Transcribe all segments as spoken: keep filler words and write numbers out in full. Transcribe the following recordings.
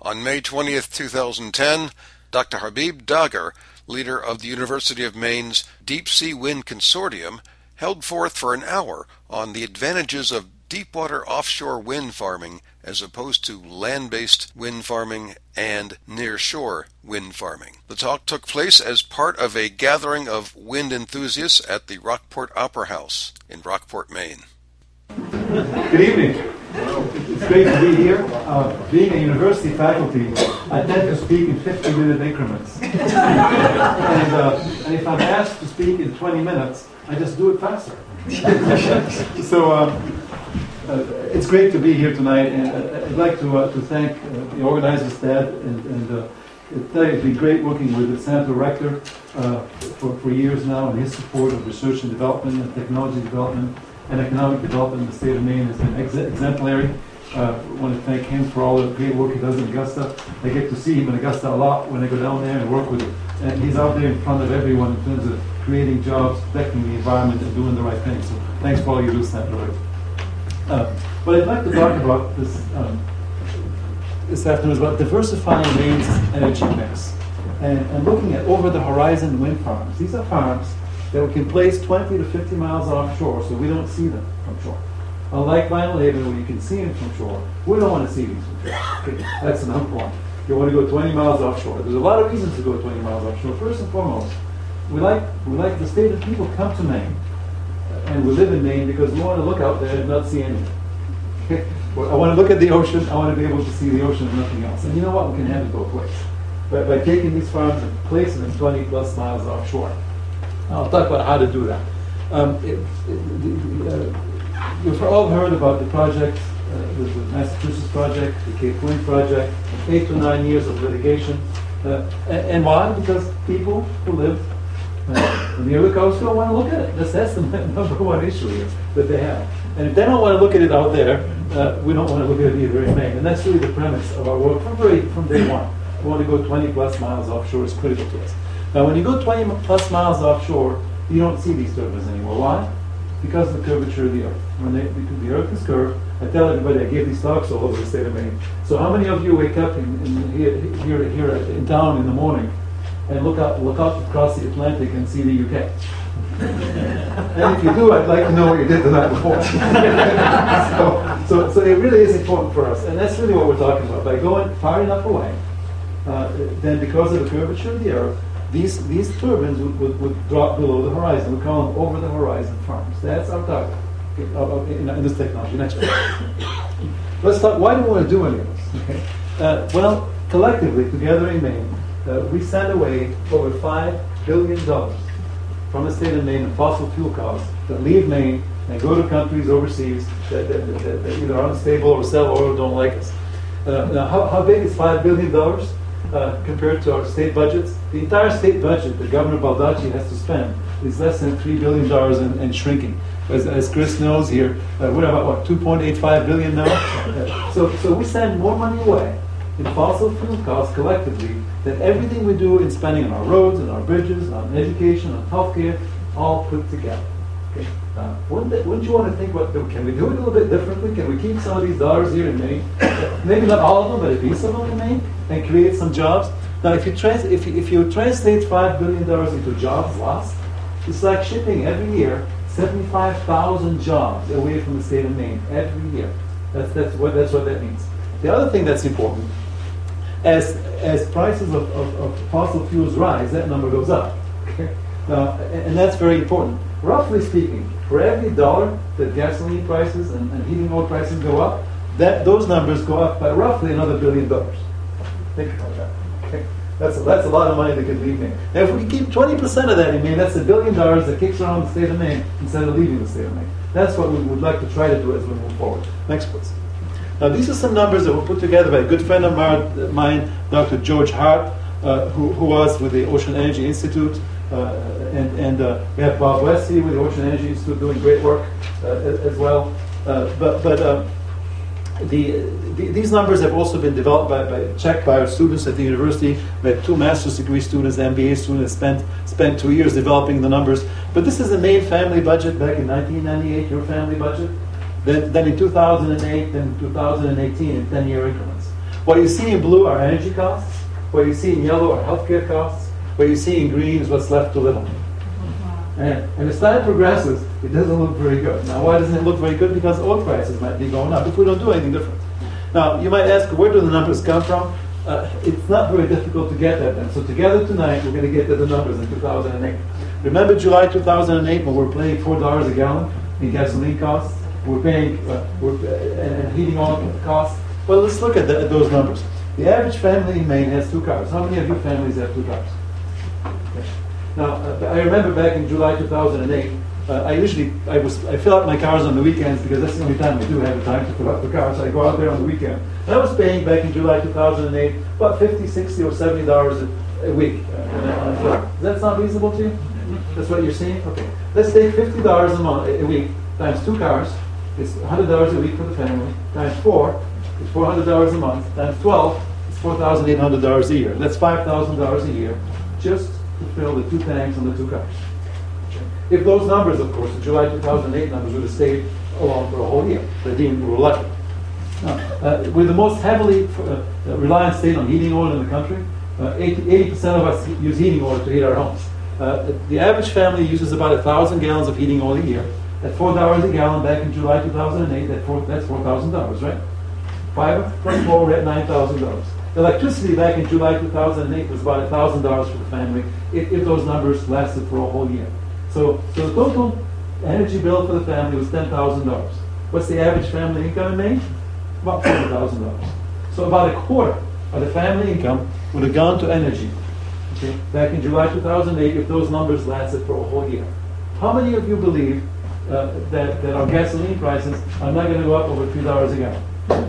On May twentieth, twenty ten, Doctor Habib Dagher, leader of the University of Maine's Deep Sea Wind Consortium, held forth for an hour on the advantages of deepwater offshore wind farming as opposed to land-based wind farming and near-shore wind farming. The talk took place as part of a gathering of wind enthusiasts at the Rockport Opera House in Rockport, Maine. Good evening. It's great to be here. Uh, being a university faculty, I tend to speak in fifty-minute increments. and, uh, and if I'm asked to speak in twenty minutes, I just do it faster. so um, uh, it's great to be here tonight, and uh, I'd like to uh, to thank uh, the organizers, Dad, and, and uh, it's been great working with the Senator Rector uh, for, for years now, and his support of research and development and technology development and economic development in the state of Maine has been ex- exemplary. Uh, I want to thank him for all the great work he does in Augusta. I get to see him in Augusta a lot when I go down there and work with him. And he's out there in front of everyone in terms of creating jobs, protecting the environment, and doing the right thing. So thanks for all you do, Senator Rector. Uh, but I'd like to talk about this um, this afternoon is about diversifying Maine's energy mix and, and looking at over-the-horizon wind farms. These are farms that we can place twenty to fifty miles offshore so we don't see them from shore. Unlike Vinyl Haven, where you can see them from shore, we don't want to see these from shore. Okay, that's number one. You want to go twenty miles offshore. There's a lot of reasons to go twenty miles offshore. First and foremost, we like we like the state of people come to Maine, and we live in Maine because we want to look out there and not see anything. Okay? Well, I want to look at the ocean. I want to be able to see the ocean and nothing else. And you know what? We can have it both ways. By, by taking these farms and placing them twenty plus miles offshore. I'll talk about how to do that. Um, it, it, uh, you've all heard about the project, uh, the, the Massachusetts project, the Cape Wind project, eight to nine years of litigation. Uh, and, and why? Because people who live uh, near the coast don't want to look at it. That's, that's the number one issue here that they have. And if they don't want to look at it out there, uh, we don't want to look at it either in Maine. And that's really the premise of our work from, very, from day one. We want to go twenty plus miles offshore is critical to us. Now, when you go twenty plus miles offshore, you don't see these turbines anymore. Why? Because of the curvature of the Earth. When they, because the Earth is curved, I tell everybody, I give these talks all over the state of Maine. So how many of you wake up in, in, here, here, here in town in the morning and look out, look out across the Atlantic and see the U K? And if you do, I'd like to know what you did the night before. so, so, so it really is important for us. And that's really what we're talking about. By going far enough away, uh, then because of the curvature of the Earth, These these turbines would, would, would drop below the horizon. We call them over-the-horizon farms. That's our target okay, uh, in, in this technology. Next one. Let's talk, why do we want to do any of this? Okay. Uh, well, collectively, together in Maine, uh, we send away over five billion dollars from the state of Maine in fossil fuel costs that leave Maine and go to countries overseas that, that, that, that either are unstable or sell oil or don't like us. Uh, now, how, how big is five billion dollars? Uh, compared to our state budgets, the entire state budget that Governor Baldacci has to spend is less than three billion dollars and, and shrinking. As, as Chris knows here, uh, we're about what two point eight five billion dollars now. Uh, so, so we send more money away in fossil fuel costs collectively than everything we do in spending on our roads, and our bridges, on education, on healthcare, all put together. Okay. Uh, wouldn't, it, wouldn't you want to think about, can we do it a little bit differently? Can we keep some of these dollars here in Maine? Maybe not all of them, but a piece of them in Maine, and create some jobs. Now, if you, trans- if you, if you translate five billion dollars into jobs lost, it's like shipping every year seventy-five thousand jobs away from the state of Maine every year. That's, that's, what, that's what that means. The other thing that's important, as, as prices of, of, of fossil fuels rise, that number goes up. Okay? Now, and, and that's very important. Roughly speaking, for every dollar that gasoline prices and, and heating oil prices go up, that those numbers go up by roughly another billion dollars. Think about that. Okay? That's a, that's a lot of money that could leave Maine. Now, if we keep twenty percent of that in Maine, that's a billion dollars that kicks around the state of Maine instead of leaving the state of Maine. That's what we would like to try to do as we move forward. Next, please. Now, these are some numbers that were put together by a good friend of mine, Doctor George Hart, uh, who, who was with the Ocean Energy Institute. Uh, and and uh, we have Bob West here with the Ocean Energy Institute doing great work uh, as, as well. Uh, but but uh, the, the these numbers have also been developed by, by checked by our students at the university. We had two master's degree students, M B A students, spent spent two years developing the numbers. But this is the Maine family budget back in nineteen ninety-eight. Your family budget. Then then in two thousand eight, then two thousand eighteen in ten-year increments. What you see in blue are energy costs. What you see in yellow are healthcare costs. What you see in green is what's left to live on. And, and as time progresses, it doesn't look very good. Now, why doesn't it look very good? Because oil prices might be going up if we don't do anything different. Now, you might ask, where do the numbers come from? Uh, it's not very difficult to get at them. So together tonight, we're going to get to the numbers in two thousand eight. Remember July two thousand eight when we were paying four dollars a gallon in gasoline costs? We're paying uh, we're, uh, and, and heating oil costs? Well, let's look at, the, at those numbers. The average family in Maine has two cars. How many of you families have two cars? Okay. Now, uh, I remember back in July two thousand eight, uh, I usually, I was, I fill out my cars on the weekends because that's the only time I do have the time to fill out the cars. So I go out there on the weekend. And I was paying back in July two thousand eight about fifty, sixty, or seventy dollars a, a week. Uh, Does that sound reasonable to you? That's what you're seeing? Okay. Let's take fifty dollars a month, a week, times two cars. It's one hundred dollars a week for the family. Times four, it's four hundred dollars a month. Times twelve, it's four thousand eight hundred dollars a year. That's five thousand dollars a year just to fill the two tanks on the two cars. If those numbers, of course, the July two thousand eight numbers would have stayed along for a whole year, but we were lucky. Now, uh, we're the most heavily uh, reliant state on heating oil in the country. Uh, eighty percent of us use heating oil to heat our homes. Uh, the average family uses about one thousand gallons of heating oil a year. At four dollars a gallon back in July two thousand eight, that four, that's four thousand dollars, right? Five plus four, we're at nine thousand dollars. Electricity back in July two thousand eight was about one thousand dollars for the family if, if those numbers lasted for a whole year. So, so the total energy bill for the family was ten thousand dollars. What's the average family income in Maine? About forty thousand dollars. So about a quarter of the family income would have gone to energy. Okay, back in July two thousand eight, if those numbers lasted for a whole year. How many of you believe uh, that, that our gasoline prices are not going to go up over three dollars a gallon?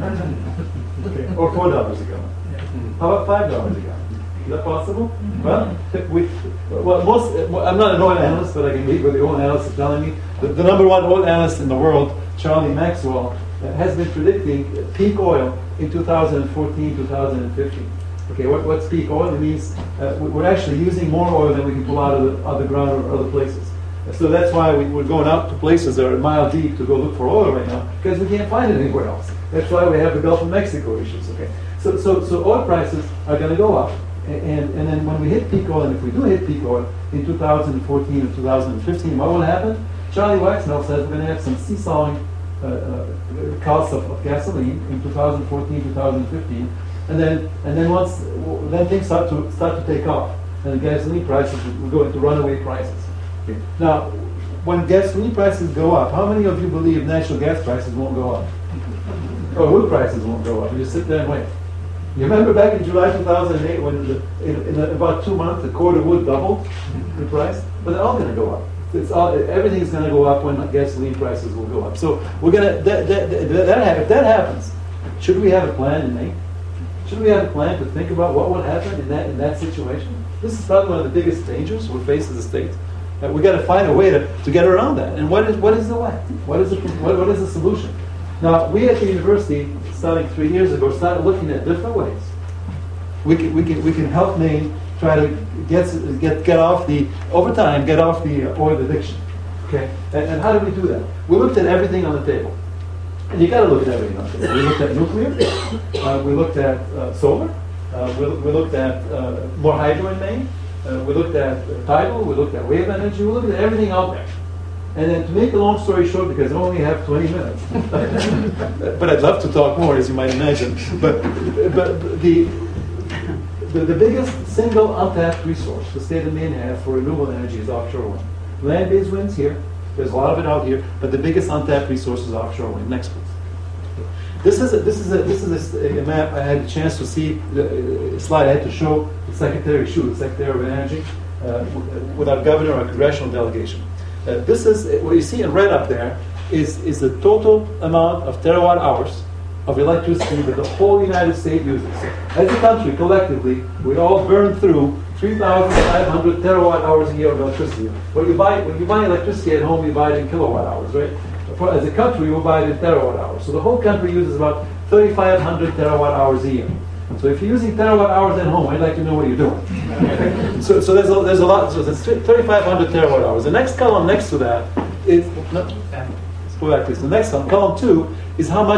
Okay, or four dollars a gallon? How about five dollars a gallon? Is that possible? Well, we, well, most. I'm not an oil analyst, but I can read what the oil analysts are telling me. The, the number one oil analyst in the world, Charlie Maxwell, uh, has been predicting peak oil in two thousand fourteen, two thousand fifteen. Okay, what, what's peak oil? It means uh, we're actually using more oil than we can pull out of the, out of the ground or other places. So that's why we, we're going out to places that are a mile deep to go look for oil right now, because we can't find it anywhere else. That's why we have the Gulf of Mexico issues. Okay, so so so oil prices are going to go up, and, and and then when we hit peak oil, and if we do hit peak oil in two thousand fourteen or two thousand fifteen, what will happen? Charlie Waxnell says we're going to have some seesawing uh, uh, costs of, of gasoline in two thousand fourteen, two thousand fifteen, and then and then once then things start to start to take off, and the gasoline prices will go into runaway prices. Okay. Now, when gasoline prices go up, how many of you believe natural gas prices won't go up? Or wood prices won't go up? You just sit there and wait. You remember back in July two thousand eight when the, in, in about two months the cord of wood doubled the price? But they're all going to go up. It's all, everything's going to go up when gasoline prices will go up. So we're going to that, that, that, that, if that happens, should we have a plan in Maine? Should we have a plan to think about what would happen in that in that situation? This is probably one of the biggest dangers we face as a state. Uh, we got to find a way to, to get around that. And what is what is the way? What is the what, what is the solution? Now, we at the university, starting three years ago, started looking at different ways. We can we can we can help Maine try to get get get off the over time get off the uh, oil addiction. Okay, and, and how do we do that? We looked at everything on the table, and you got to look at everything on the table. We looked at nuclear. Uh, we looked at uh, solar. Uh, we, we looked at uh, more hydro in Maine. Uh, we looked at uh, tidal, we looked at wave energy, we looked at everything out there. And then to make a long story short, because I only have twenty minutes, but I'd love to talk more, as you might imagine. But but the, the the biggest single untapped resource the state of Maine has for renewable energy is offshore wind. Land-based wind's here, there's a lot of it out here, but the biggest untapped resource is offshore wind. Next, please. This is a, this is a, this is a, a map. I had a chance to see the, a slide I had to show the Secretary Shu, the Secretary of Energy, uh, with our governor or congressional delegation. Uh, this is what you see in red up there is is the total amount of terawatt hours of electricity that the whole United States uses. As a country, collectively, we all burn through three thousand five hundred terawatt hours a year of electricity. When you buy when you buy electricity at home, you buy it in kilowatt hours, right? For, as a country, we buy it in terawatt hours. So the whole country uses about thirty-five hundred terawatt hours a year. So if you're using terawatt hours at home, I'd like to know what you're doing. so so there's a, there's a lot. So it's thirty-five hundred terawatt hours. The next column next to that is no, let's go back to this. The next column, column two, is how much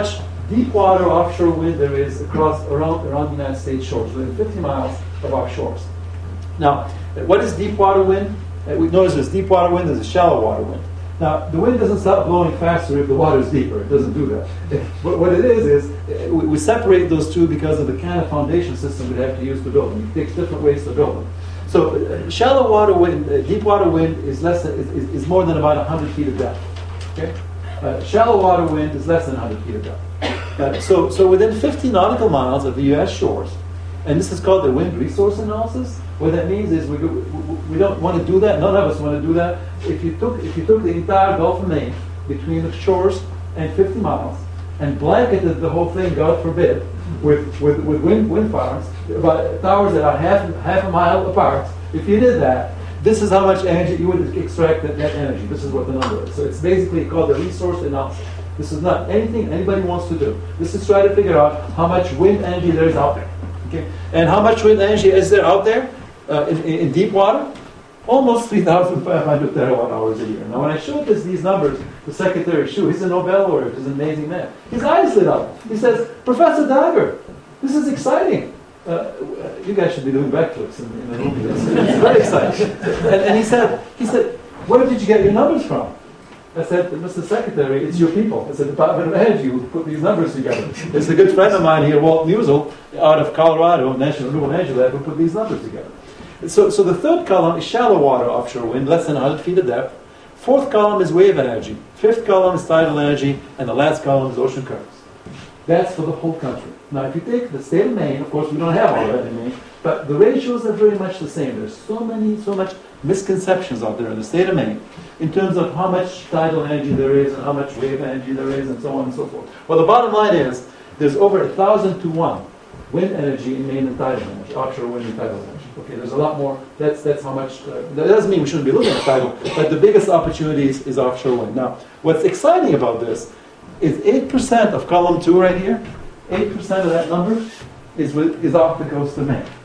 deep water offshore wind there is across around around the United States shores, within fifty miles of our shores. Now, what is deep water wind? Uh, we notice there's deep water wind, there's a shallow water wind. Now, the wind doesn't stop blowing faster if the water is deeper. It doesn't do that. But what it is is uh, we, we separate those two because of the kind of foundation system we have to use to build them. It takes different ways to build them. So, uh, shallow water wind, uh, deep water wind is less than, is, is more than about one hundred feet of depth. Okay. Uh, shallow water wind is less than one hundred feet of depth. Uh, so, so within fifty nautical miles of the U S shores, and this is called the wind resource analysis. What that means is we, we, we don't want to do that. None of us want to do that. If you took if you took the entire Gulf of Maine between the shores and fifty miles and blanketed the whole thing, God forbid, with with, with wind wind farms, about towers that are half half a mile apart. If you did that, this is how much energy you would extract that, that energy. This is what the number is. So it's basically called the resource analysis. This is not anything anybody wants to do. This is try to figure out how much wind energy there is out there. Okay, and how much wind energy is there out there? Uh, in, in deep water, almost three thousand five hundred terawatt hours a year. Now, when I showed this, these numbers, the Secretary Shu, he's a Nobel laureate, he's an amazing man. His eyes lit up. He says, Professor Dagher, this is exciting. Uh, you guys should be doing backflips in, in the room. It's, it's very exciting. And, and he said, he said, where did you get your numbers from? I said, Mister Secretary, it's your people. It's the Department of Energy who put these numbers together. It's a good friend of mine here, Walt Musel, out of Colorado, National Renewable Energy Lab, who put these numbers together. So, so the third column is shallow water offshore wind, less than one hundred feet of depth. Fourth column is wave energy. Fifth column is tidal energy. And the last column is ocean currents. That's for the whole country. Now, if you take the state of Maine, of course, we don't have all that in Maine, but the ratios are very much the same. There's so many, so much misconceptions out there in the state of Maine in terms of how much tidal energy there is and how much wave energy there is and so on and so forth. Well, the bottom line is there's over a thousand to one wind energy in Maine and tidal energy, offshore wind and tidal energy. Okay, there's a lot more. That's that's how much. Uh, that doesn't mean we shouldn't be looking at tidal, but the biggest opportunity is, is offshore wind. Now, what's exciting about this is eight percent of column two right here, eight percent of that number is with, is off the coast of Maine.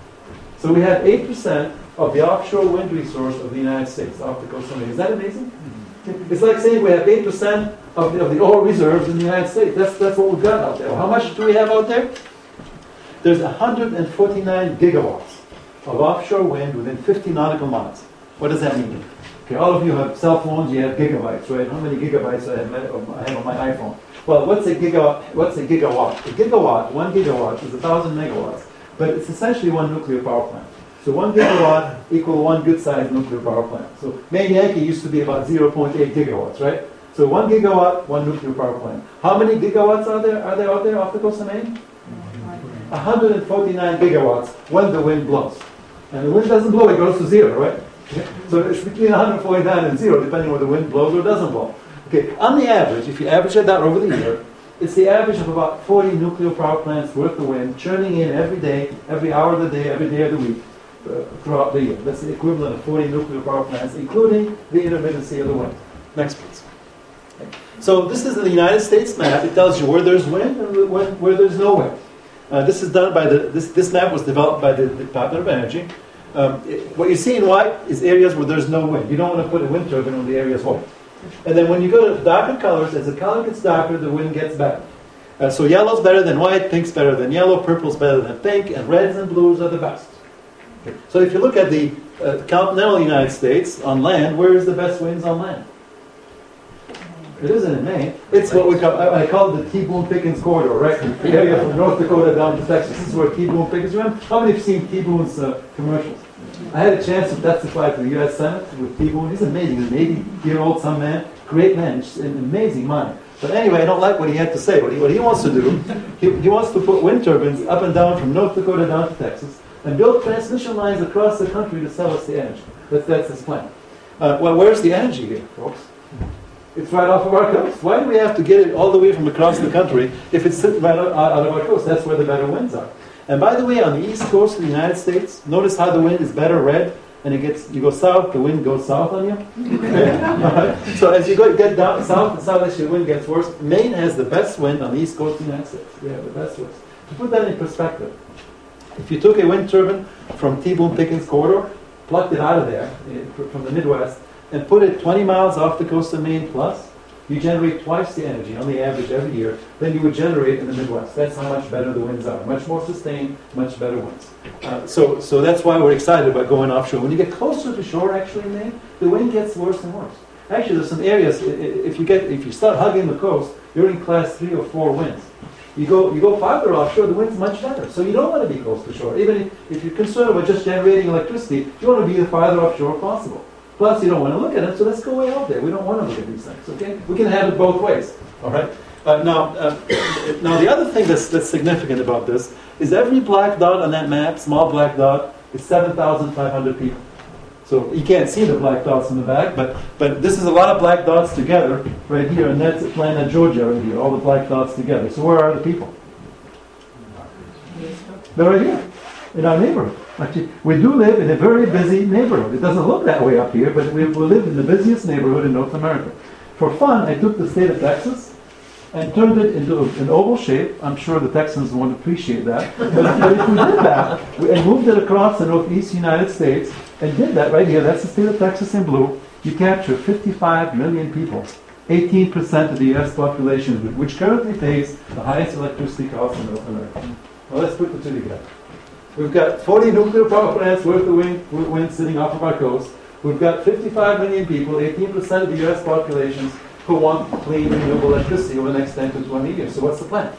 So we have eight percent of the offshore wind resource of the United States off the coast of Maine. Is that amazing? Mm-hmm. It's like saying we have eight percent of the, of the oil reserves in the United States. That's that's what we've got out there. Well, how much do we have out there? There's one hundred forty-nine gigawatts of offshore wind within fifty nautical miles. What does that mean? Okay, all of you have cell phones, you have gigabytes, right? How many gigabytes I have, I have on my iPhone? Well, what's a gigawatt? What's a gigawatt? A gigawatt, one gigawatt is a thousand megawatts, but it's essentially one nuclear power plant. So one gigawatt equal one good-sized nuclear power plant. So Maine Yankee used to be about zero point eight gigawatts, right? So one gigawatt, one nuclear power plant. How many gigawatts are there? Are there out there off the coast of Maine? one hundred forty-nine gigawatts when the wind blows. And the wind doesn't blow, it goes to zero, right? So it's between one hundred forty-nine and zero, depending on whether the wind blows or doesn't blow. Okay, on the average, if you average that out over the year, it's the average of about forty nuclear power plants worth of wind churning in every day, every hour of the day, every day of the week, uh, throughout the year. That's the equivalent of forty nuclear power plants, including the intermittency of the wind. Next, please. Okay. So this is the United States map. It tells you where there's wind and where, where there's no wind. Uh, this is done by the. This this map was developed by the, the Department of Energy. Um, it, what you see in white is areas where there's no wind. You don't want to put a wind turbine on the areas white. And then when you go to darker colors, as the color gets darker, the wind gets better. Uh, so yellow's better than white, pink's better than yellow, purple's better than pink, and reds and blues are the best. Okay. So if you look at the uh, continental United States on land, where is the best winds on land? It isn't in Maine. It's what we call, I, I call it the T. Boone Pickens corridor, right? The area from North Dakota down to Texas. This is where T. Boone Pickens, remember? How many have seen T. Boone's uh, commercials? I had a chance to testify to the U S Senate with T. Boone. He's amazing. He's an eighty-year-old some man, great man, just an amazing mind. But anyway, I don't like what he had to say. What he, what he wants to do, he, he wants to put wind turbines up and down from North Dakota down to Texas and build transmission lines across the country to sell us the energy. That's, that's his plan. Uh, well, where's the energy here, folks? It's right off of our coast. Why do we have to get it all the way from across the country if it's sitting right out of our coast? That's where the better winds are. And by the way, on the east coast of the United States, notice how the wind is better red, and it gets you go south, the wind goes south on you. Right. So as you go get down south and southeast, the wind gets worse. Maine has the best wind on the east coast of the United States. We have the best winds. To put that in perspective, if you took a wind turbine from T. Boone Pickens corridor, plucked it out of there from the Midwest, and put it twenty miles off the coast of Maine plus, you generate twice the energy on the average every year than you would generate in the Midwest. That's how much better the winds are. Much more sustained, much better winds. Uh, so, so that's why we're excited about going offshore. When you get closer to shore, actually, in Maine, the wind gets worse and worse. Actually, there's some areas, if you get, if you start hugging the coast, you're in class three or four winds. You go, you go farther offshore, the wind's much better. So you don't want to be close to shore. Even if, if you're concerned with just generating electricity, you want to be the farther offshore possible. Plus, you don't want to look at it, so let's go way out there. We don't want to look at these things, okay? We can have it both ways, all right? Uh, now, uh, now, the other thing that's, that's significant about this is every black dot on that map, small black dot, is seven thousand five hundred people. So you can't see the black dots in the back, but, but this is a lot of black dots together right here, and that's Atlanta, Georgia right here, all the black dots together. So where are the people? They're right here, in our neighborhood. Actually, we do live in a very busy neighborhood. It doesn't look that way up here, but we, we live in the busiest neighborhood in North America. For fun, I took the state of Texas and turned it into an oval shape. I'm sure the Texans won't appreciate that. But, but if we did that, we, and moved it across the northeast United States, and did that right here, that's the state of Texas in blue, you capture fifty-five million people, eighteen percent of the U S population, which currently pays the highest electricity cost in North America. Well, let's put the two together. We've got forty nuclear power plants worth of wind, wind sitting off of our coast. We've got fifty-five million people, eighteen percent of the U S population, who want clean, renewable electricity over the next ten to twenty years. So what's the plan?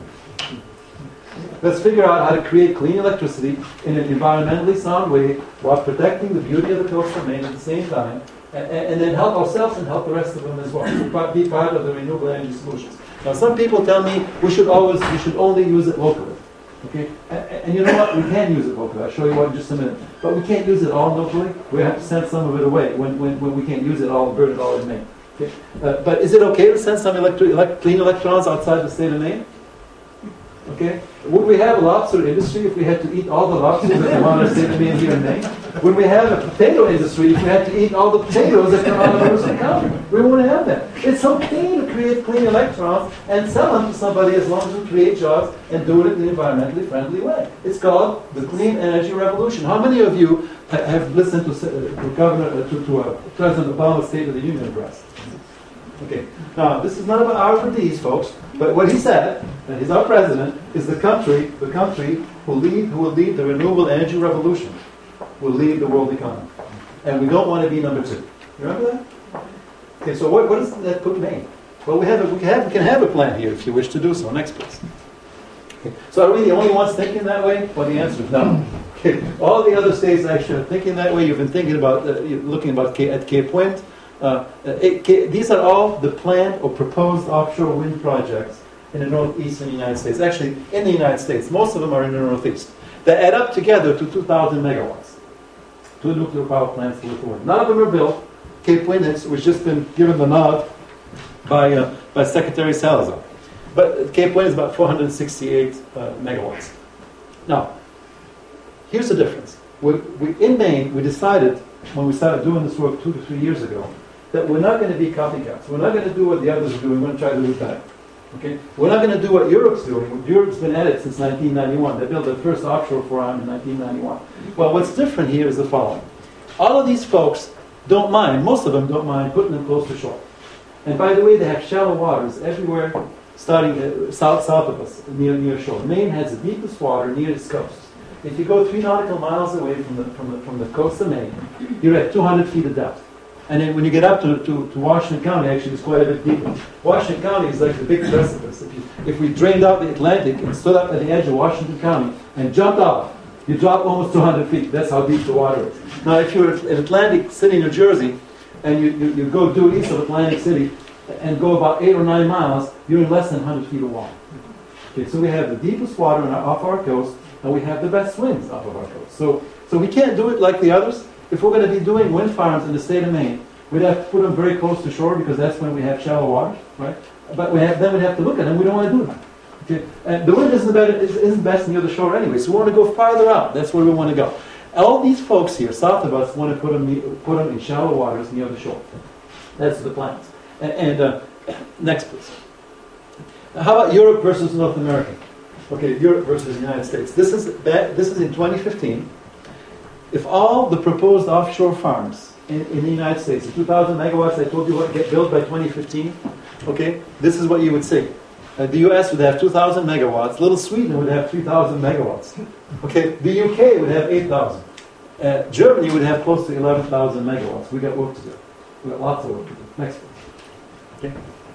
Let's figure out how to create clean electricity in an environmentally sound way while protecting the beauty of the coast of Maine at the same time, and, and then help ourselves and help the rest of them as well. Be part of the renewable energy solutions. Now, some people tell me we should always, we should only use it locally. Okay, and, and you know what? We can use it locally. I'll show you what in just a minute. But we can't use it all locally. We have to send some of it away when, when, when we can't use it all, burn it all in Maine. Okay, uh, but is it okay to send some electri- elect- clean electrons outside the state of Maine? Okay, would we have a lobster industry if we had to eat all the lobsters that come out of the state of Maine here in Maine? Would we have a potato industry if we had to eat all the potatoes that come out of Mercer County? We wouldn't have that. It's okay to create clean electrons and sell them to somebody as long as we create jobs and do it in an environmentally friendly way. It's called the clean energy revolution. How many of you have listened to, uh, to Governor uh, to, to uh, President Obama's State of the Union address? Okay. Now, this is not about ours or these folks, but what he said, and he's our president, is the country, the country who lead, who will lead the renewable energy revolution, will lead the world economy, and we don't want to be number two. You remember that? Okay. So what, what does that put Maine? Well, we have, a, we have we can have a plan here if you wish to do so. Next, please. Okay. So are we the only ones thinking that way? Well, the answer is no. Okay. All the other states actually are thinking that way. You've been thinking about uh, looking about Cape, at Cape Point. Uh, it, these are all the planned or proposed offshore wind projects in the northeastern United States. Actually, in the United States, most of them are in the northeast. They add up together to two thousand megawatts. Two nuclear power plants worth of wind. None of them are built. Cape Wind has just been given the nod by uh, by Secretary Salazar. But Cape Wind is about four hundred sixty-eight uh, megawatts. Now, here's the difference. We, we, in Maine, we decided when we started doing this work two to three years ago that we're not going to be copycats. We're not going to do what the others are doing. We're going to try to do better. Okay? We're not going to do what Europe's doing. Europe's been at it since nineteen ninety-one. They built their first offshore farm in nineteen ninety-one. Well, what's different here is the following. All of these folks don't mind, most of them don't mind putting them close to shore. And by the way, they have shallow waters everywhere, starting uh, south south of us, near near shore. Maine has the deepest water near its coast. If you go three nautical miles away from the from the from the coast of Maine, you're at two hundred feet of depth. And then when you get up to, to, to Washington County, actually it's quite a bit deeper. Washington County is like the big precipice. If, you, if we drained out the Atlantic and stood up at the edge of Washington County and jumped off, you drop almost two hundred feet. That's how deep the water is. Now, if you're in Atlantic City, New Jersey, and you, you, you go due east of Atlantic City and go about eight or nine miles, you're in less than one hundred feet of water. Okay, so we have the deepest water our, off our coast, and we have the best winds off of our coast. So, so we can't do it like the others. If we're going to be doing wind farms in the state of Maine, we'd have to put them very close to shore because that's when we have shallow water, right? But we have, then we'd have to look at them. We don't want to do that. Okay? And the wind isn't, better, isn't best near the shore anyway, so we want to go farther out. That's where we want to go. All these folks here, south of us, want to put them, put them in shallow waters near the shore. That's the plans. And, and uh, next, please. Now, how about Europe versus North America? Okay, Europe versus the United States. This is that. This is in twenty fifteen. If all the proposed offshore farms in, in the United States, the two thousand megawatts I told you what get built by twenty fifteen, okay, this is what you would see. Uh, the U S would have two thousand megawatts. Little Sweden would have three thousand megawatts. Okay, the U K would have eight thousand. Uh, Germany would have close to eleven thousand megawatts. We got work to do. We got lots of work to do. Next one. Okay.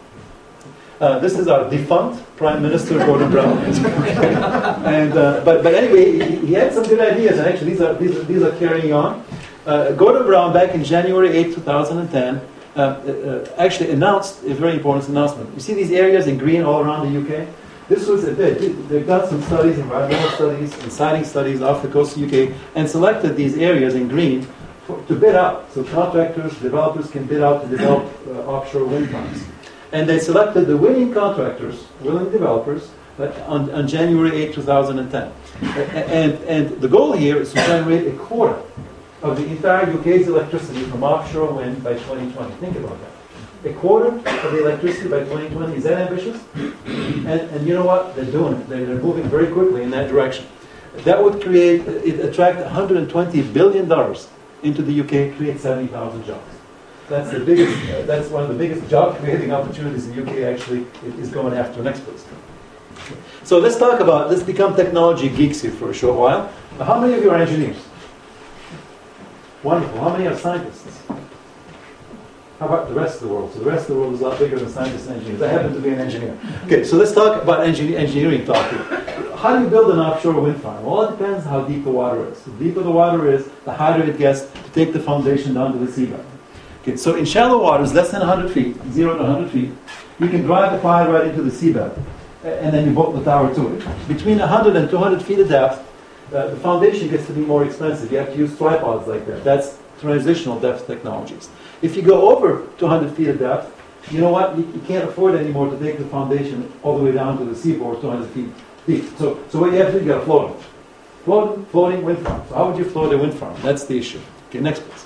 Uh, this is our defunct Prime Minister Gordon Brown. and uh, but but anyway, he, he had some good ideas, and actually these are these are, these are carrying on. Uh, Gordon Brown, back in January eighth, two thousand ten, uh, uh, actually announced a very important announcement. You see these areas in green all around the U K? This was a bit. They've done some studies, environmental studies, and siting studies off the coast of the U K, and selected these areas in green for, to bid out. So contractors, developers can bid out to develop uh, offshore wind farms. And they selected the winning contractors, willing developers, uh, on, on January eighth, two thousand ten. And, and the goal here is to generate a quarter of the entire U K's electricity from offshore wind by twenty twenty. Think about that. A quarter of the electricity by twenty twenty. Is that ambitious? And, and you know what? They're doing it. They're, they're moving very quickly in that direction. That would create, it attract one hundred twenty billion dollars into the U K, create seventy thousand jobs. That's the biggest. Uh, that's one of the biggest job-creating opportunities in the U K. Actually, is going after. Next, please. So let's talk about. Let's become technology geeks here for a short while. How many of you are engineers? Wonderful. How many are scientists? How about the rest of the world? So the rest of the world is a lot bigger than scientists and engineers. I happen to be an engineer. Okay, so let's talk about engineer, engineering talk here. How do you build an offshore wind farm? Well, it depends how deep the water is. The deeper the water is, the harder it gets to take the foundation down to the seabed. Okay, so in shallow waters, less than one hundred feet, zero to one hundred feet, you can drive the pipe right into the seabed, and then you bolt the tower to it. Between one hundred and two hundred feet of depth, uh, the foundation gets to be more expensive. You have to use tripods like that. That's transitional depth technologies. If you go over two hundred feet of depth, you know what? You, you can't afford anymore to take the foundation all the way down to the seaboard, two hundred feet deep. So, so what you have to do, you got to float it. Floating, floating wind farm. So how would you float a wind farm? That's the issue. Okay, next please.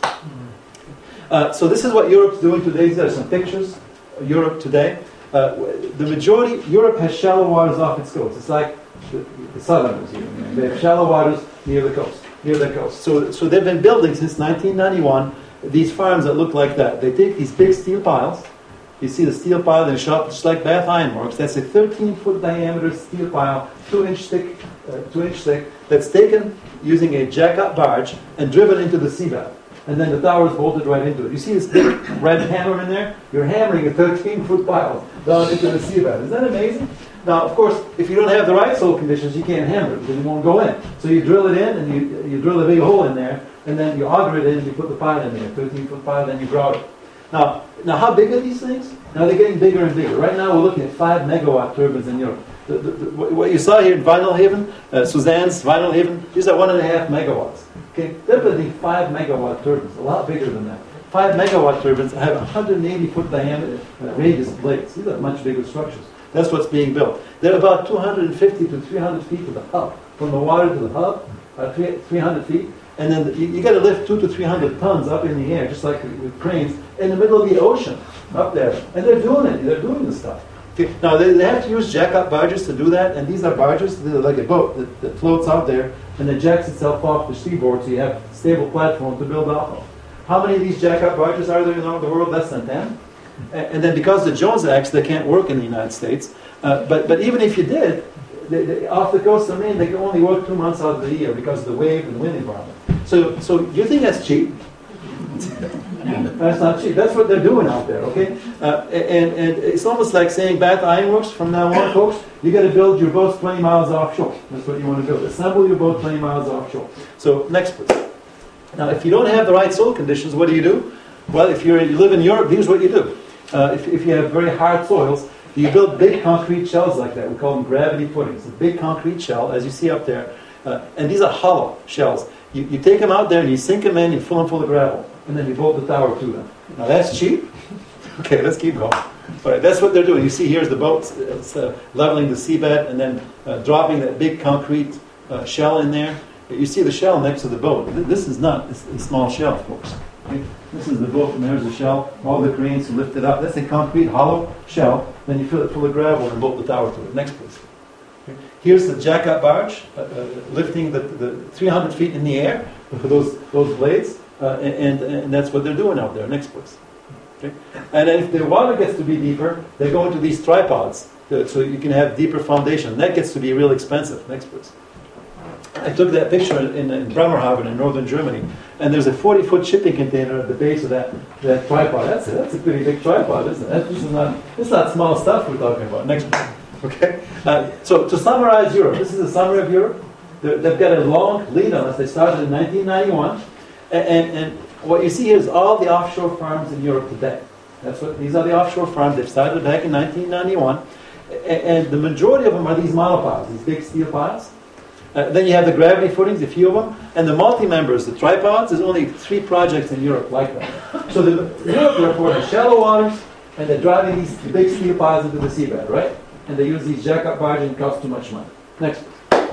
Uh, so this is what Europe's doing today. These are some pictures of Europe today. Uh, the majority, Europe has shallow waters off its coast. It's like the, the Southerners here. They have shallow waters near the coast, near the coast. So, so they've been building since nineteen ninety-one these farms that look like that. They take these big steel piles. You see the steel pile in the shop, just like Bath Ironworks. That's a thirteen foot diameter steel pile, two inch thick, uh, two inch thick. That's taken using a jack-up barge and driven into the seabed. And then the tower is bolted right into it. You see this big red hammer in there? You're hammering a thirteen foot pile down into the seabed. Isn't that amazing? Now, of course, if you don't have the right soil conditions, you can't hammer it because it won't go in. So you drill it in, and you, you drill a big hole in there, and then you auger it in, and you put the pile in there, thirteen foot pile, then you grout it. Now, now, how big are these things? Now, they're getting bigger and bigger. Right now, we're looking at five megawatt turbines in Europe. The, the, the, what you saw here in Vinalhaven, uh, Suzanne's Vinalhaven, these are one and a half megawatts. Okay, they're building five megawatt turbines, a lot bigger than that. Five megawatt turbines have one hundred eighty foot diameter uh, radius blades. These are much bigger structures. That's what's being built. They're about two hundred fifty to three hundred feet to the hub. From the water to the hub, uh, three hundred feet. And then the, you, you got to lift two to three hundred tons up in the air, just like with cranes, in the middle of the ocean, up there. And they're doing it. They're doing this stuff. Okay. Now, they, they have to use jack-up barges to do that, and these are barges, they're like a boat that, that floats out there, and then jacks itself off the seaboard, so you have a stable platform to build off of. How many of these jack-up barges are there around the world? Less than ten. And, and then because of the Jones Act, they can't work in the United States. Uh, but, but even if you did, they, they, off the coast of Maine, they can only work two months out of the year because of the wave and wind environment. So, so you think that's cheap? That's not cheap. That's what they're doing out there, okay? Uh, and, and it's almost like saying Bath Ironworks from now on, folks, you got to build your boats twenty miles offshore. That's what you want to do. Assemble your boat twenty miles offshore. So, next please. Now, if you don't have the right soil conditions, what do you do? Well, if you're, you live in Europe, here's what you do. Uh, if, if you have very hard soils, you build big concrete shells like that. We call them gravity footings. A big concrete shell, as you see up there. Uh, and these are hollow shells. You, you take them out there and you sink them in, you fill them full of gravel. And then you bolt the tower to them. Now that's cheap. Okay, let's keep going. All right, that's what they're doing. You see here's the boat. It's uh, leveling the seabed and then uh, dropping that big concrete uh, shell in there. You see the shell next to the boat. This is not a small shell, folks. Okay? This is the boat, and there's the shell. All the cranes to lift it up. That's a concrete hollow shell. Then you fill it full of gravel and bolt the tower to it. Next, please. Okay? Here's the jack-up barge uh, uh, lifting the, the three hundred feet in the air with those those blades. Uh, and, and that's what they're doing out there. Next, please. Okay. And if the water gets to be deeper, they go into these tripods, to, so you can have deeper foundation. That gets to be real expensive. Next, please. I took that picture in, in Bremerhaven in northern Germany, and there's a forty-foot shipping container at the base of that, that tripod. That's a, that's a pretty big tripod, isn't it? That's, this is not, this is not small stuff we're talking about. Next, please. Okay. Uh, so to summarize Europe, this is a summary of Europe. They're, they've got a long lead on us. They started in nineteen ninety-one. And, and, and what you see here is all the offshore farms in Europe today. That's what these are the offshore farms. They've started back in nineteen ninety-one. And, and the majority of them are these monopiles, these big steel piles. Uh, then you have the gravity footings, a few of them. And the multi-members, the tripods, there's only three projects in Europe like that. So the, Europe, therefore, has shallow waters, and they're driving these big steel piles into the seabed, right? And they use these jack-up barges and cost too much money. Next.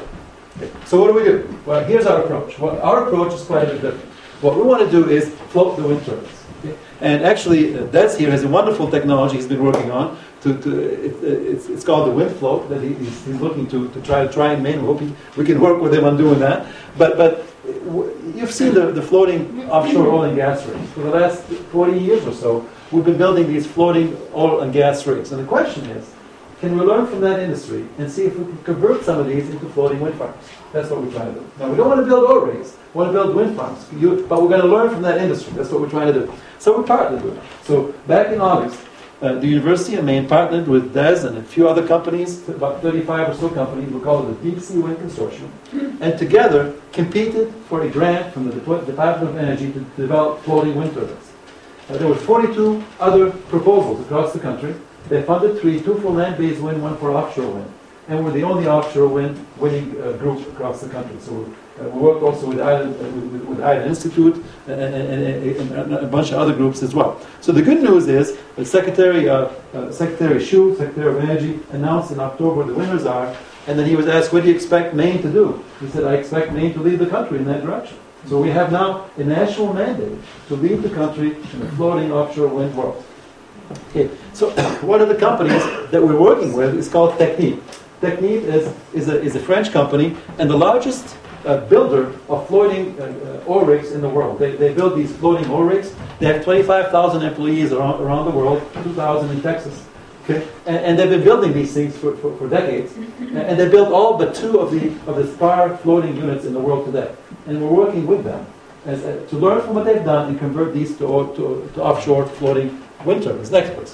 Okay. So what do we do? Well, here's our approach. Well, our approach is quite a bit different. What we want to do is float the wind turbines. Okay? And actually, uh, Des here has a wonderful technology he's been working on. To, to, it, it's, it's called the wind float that he, he's, he's looking to, to try to try and main. We're hoping we can work with him on doing that. But but w- you've seen the, the floating offshore oil and gas rigs. For the last forty years or so, we've been building these floating oil and gas rigs. And the question is, can we learn from that industry and see if we can convert some of these into floating wind farms? That's what we're trying to do. Now, we don't want to build oil rigs. We want to build wind farms. You, but we're going to learn from that industry. That's what we're trying to do. So we're partnered with it. So back in August, uh, the University of Maine partnered with D E S and a few other companies, about thirty-five or so companies. We call it the Deep Sea Wind Consortium. And together competed for a grant from the Dep- Department of Energy to develop floating wind turbines. Uh, there were forty-two other proposals across the country. They funded three, two for land-based wind, one for offshore wind. And we're the only offshore wind winning uh, group across the country. So uh, we work also with Island, uh, with, with Island Institute and, and, and, and a bunch of other groups as well. So the good news is that Secretary, uh, uh, Secretary Hsu, Secretary of Energy, announced in October the winners are, and then he was asked, what do you expect Maine to do? He said, I expect Maine to lead the country in that direction. So we have now a national mandate to lead the country in the floating offshore wind world. Okay, so one of the companies that we're working with is called Technip. Technip is, is, a, is a French company and the largest uh, builder of floating uh, uh, oil rigs in the world. They, they build these floating oil rigs. They have twenty-five thousand employees around, around the world, two thousand in Texas. Okay? And, and they've been building these things for, for, for decades. And, and they built all but two of the, of the spar floating units in the world today. And we're working with them as, uh, to learn from what they've done and convert these to, to, to offshore floating wind turbines. Next, please.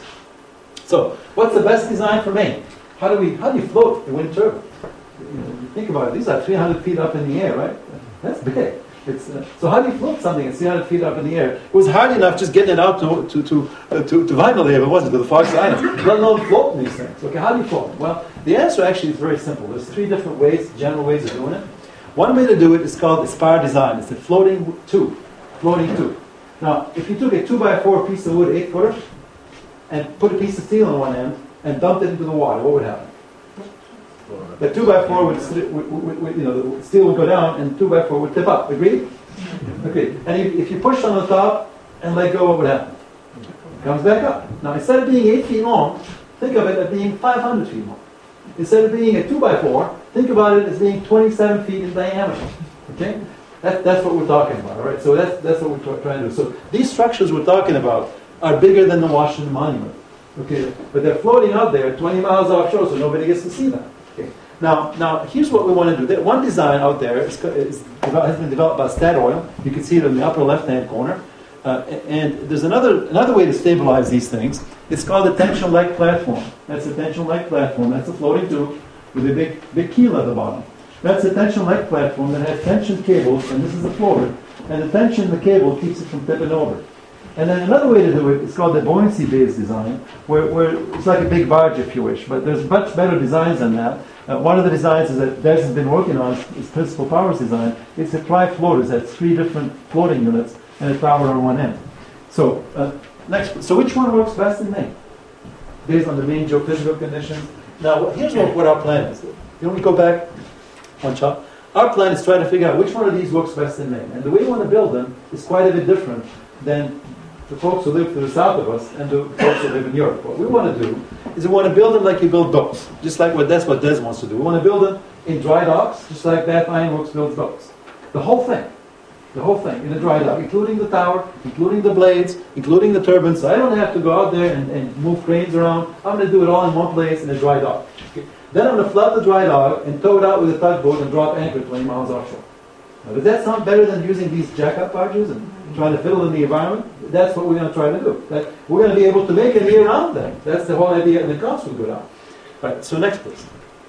So, what's the best design for Maine? How do we? How do you float a wind turbine? You know, you think about it. These are three hundred feet up in the air, right? That's big. It's, uh, so how do you float something at three hundred feet up in the air? It was hard enough just getting it out to to to uh, to, to Vineland, it wasn't to the Fox Islands, let alone floating these things. Okay, how do you float? Well, the answer actually is very simple. There's three different ways, general ways of doing it. One way to do it is called a spar design. It's a floating tube, floating tube. Now, if you took a two by four piece of wood, eight footer, and put a piece of steel on one end and dumped it into the water, what would happen? The two by four would, would, would, would, you know, the steel would go down, and two by four would tip up. Agreed? Okay. And if, if you push on the top and let go, what would happen? It comes back up. Now, instead of being eight feet long, think of it as being five hundred feet long. Instead of being a two by four, think about it as being twenty-seven feet in diameter. Okay? That, that's what we're talking about. All right. So that's that's what we're trying to do. So these structures we're talking about are bigger than the Washington Monument. Okay, but they're floating out there twenty miles offshore, so nobody gets to see them. Okay. Now, now here's what we want to do. There, one design out there is, is, has been developed by Statoil. You can see it in the upper left-hand corner. Uh, and there's another another way to stabilize these things. It's called a tension leg platform. That's a tension leg platform. That's a floating tube with a big big keel at the bottom. That's a tension leg platform that has tension cables, and this is a floater. And the tension in the cable keeps it from tipping over. And then another way to do it is called the buoyancy-based design, where, where it's like a big barge, if you wish. But there's much better designs than that. Uh, one of the designs is that Des has been working on is Principal Power's design. It's a tri-floater. It has three different floating units and a tower on one end. So uh, next, so which one works best in Maine? Based on the Maine geophysical conditions. Now, here's what, what our plan is. Can we go back one shot? Our plan is to try to figure out which one of these works best in Maine. And the way we want to build them is quite a bit different than the folks who live to the south of us and the folks who live in Europe. What we want to do is we want to build them like you build boats, just like what that's what Des wants to do. We want to build them in dry docks, just like Bath Iron Works builds boats. The whole thing. The whole thing in a dry dock, including the tower, including the blades, including the turbines. So I don't have to go out there and, and move cranes around. I'm going to do it all in one place in a dry dock. Okay. Then I'm going to flood the dry dock and tow it out with a tugboat and drop anchor twenty miles offshore. Now, does that sound better than using these jack-up barges and trying to fiddle in the environment? That's what we're going to try to do. That we're going to be able to make a year-round thing. That's the whole idea, and the cost will go down. Right. So next, please.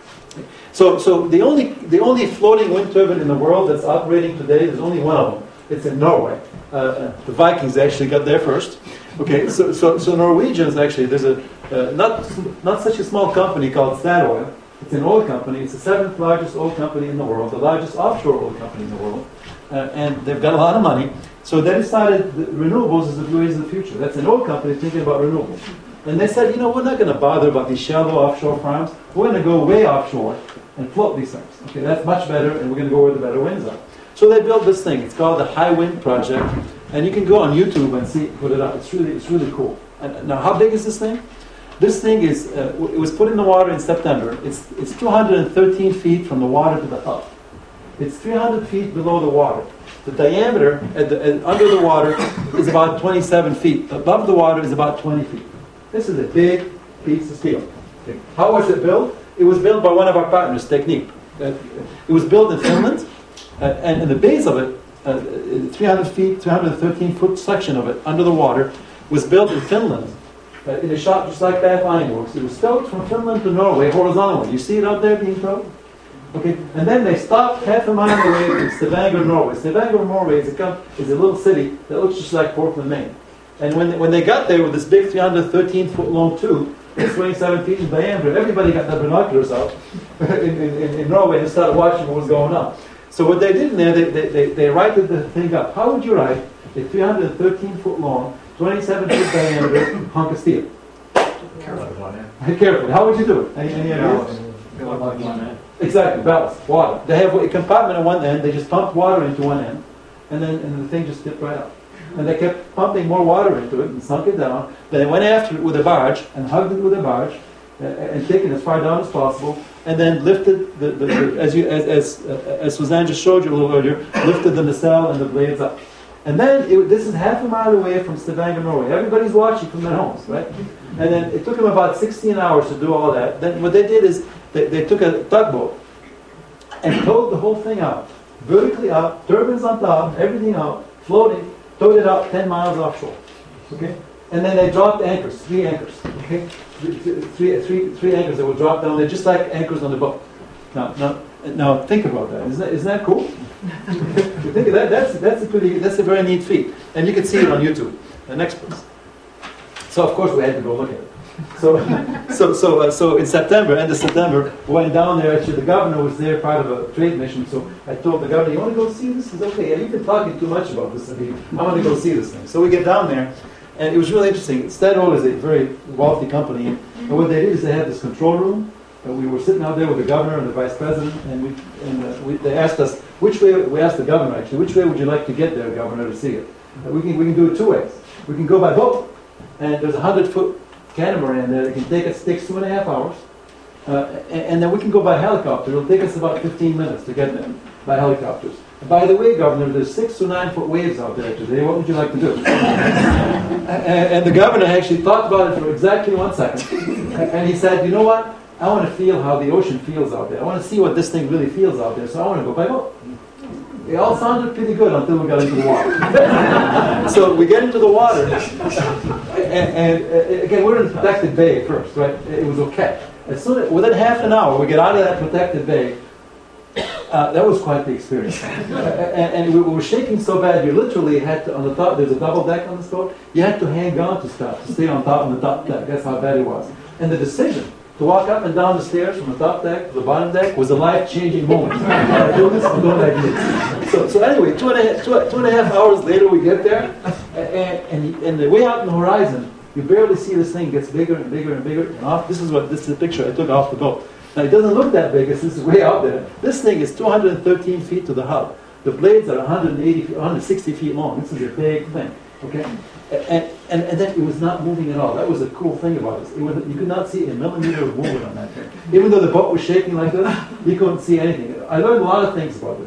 So, so the only the only floating wind turbine in the world that's operating today, there's only one of them. It's in Norway. Uh, the Vikings actually got there first. Okay, so so, so Norwegians actually, there's a uh, not not such a small company called Statoil. It's an oil company. It's the seventh largest oil company in the world, the largest offshore oil company in the world, uh, and they've got a lot of money. So they decided that renewables is the ways of the future. That's an oil company thinking about renewables. And they said, you know, we're not going to bother about these shallow offshore farms. We're going to go way offshore and float these things. Okay, that's much better, and we're going to go where the better winds are. So they built this thing. It's called the High Wind Project, and you can go on YouTube and see, put it up. It's really, it's really cool. And now, how big is this thing? This thing is, uh, it was put in the water in September. It's it's two hundred thirteen feet from the water to the hub. It's three hundred feet below the water. The diameter at the, at, under the water is about twenty-seven feet. Above the water is about twenty feet. This is a big piece of steel. Okay. How was it built? It was built by one of our partners, Technip. Uh, it was built in Finland, uh, and in the base of it, uh, three hundred feet, three hundred thirteen foot section of it under the water was built in Finland. Uh, in a shop just like that Ironworks. It was towed from Finland to Norway horizontally. You see it out there being towed? Okay, and then they stopped half a mile away from Stavanger, Norway. Stavanger, Norway is a, is a little city that looks just like Portland, Maine. And when, when they got there with this big three hundred thirteen foot long tube, it's twenty-seven feet in diameter, everybody got their binoculars out in, in, in Norway and started watching what was going on. So what they did in there, they, they, they, they righted the thing up. How would you write a three hundred thirteen foot long, twenty-seven foot diameter hunk of steel? Carefully. Carefully. How would you do it? Any, any ideas? Exactly, ballast, water. They have a compartment at one end, they just pumped water into one end, and then and the thing just dipped right up. And they kept pumping more water into it and sunk it down. Then they went after it with a barge and hugged it with a barge uh, and taken it as far down as possible, and then lifted, the, the, the as you as as, uh, as Suzanne just showed you a little earlier, lifted the nacelle and the blades up. And then, it, this is half a mile away from Stavanger, Norway. Everybody's watching from their homes, right? And then it took them about sixteen hours to do all that. Then what they did is, they, they took a tugboat and towed the whole thing out, vertically up, turbines on top, everything out, floating, towed it out ten miles offshore, okay? And then they dropped anchors, three anchors, okay? Three, three, three, three anchors that would drop down. They're just like anchors on the boat. Now, now, now think about that. Isn't that, isn't that cool? You think of that? That's that's a pretty. That's a very neat feat, and you can see it on YouTube. The next please. So of course we had to go look at it. So so so uh, so in September, end of September, we went down there. Actually, the governor was there, part of a trade mission. So I told the governor, "You want to go see this?" He said, "Okay, yeah, you've been talking too much about this. I mean, I want to go see this thing." So we get down there, and it was really interesting. Statoil is a very wealthy company, and what they did is they had this control room. And we were sitting out there with the governor and the vice president, and we and uh, we, they asked us which way. We asked the governor actually, which way would you like to get there, governor, to see it? Uh, we can we can do it two ways. We can go by boat, and there's a hundred foot catamaran there that can take us takes two and a half hours, uh, and, and then we can go by helicopter. It'll take us about fifteen minutes to get there by helicopters. And by the way, governor, there's six to nine foot waves out there today. What would you like to do? and, and the governor actually thought about it for exactly one second, and he said, "You know what? I want to feel how the ocean feels out there. I want to see what this thing really feels out there, so I want to go by boat." It all sounded pretty good until we got into the water. So we get into the water, and, and, and again, we're in a protected bay first, right? It was okay. As soon as, within half an hour, we get out of that protected bay. Uh, that was quite the experience. and, and we were shaking so bad, you literally had to, on the top, there's a double deck on this boat, you had to hang on to stuff to stay on top on the top deck. That's how bad it was. And the decision to walk up and down the stairs from the top deck to the bottom deck was a life-changing moment. Do I do this or don't I do this? So, so anyway, two and, a half, two, two and a half hours later we get there, and, and, and the way out on the horizon, you barely see this thing gets bigger and bigger and bigger. And off, this is what this is the picture I took off the boat. Now it doesn't look that big, because this is way out there. This thing is two hundred thirteen feet to the hub. The blades are one hundred eighty, one hundred sixty feet long. This is a big thing. Okay. And, and, and then it was not moving at all. That was the cool thing about this. It was, you could not see a millimeter of movement on that thing. Even though the boat was shaking like this, you couldn't see anything. I learned a lot of things about this.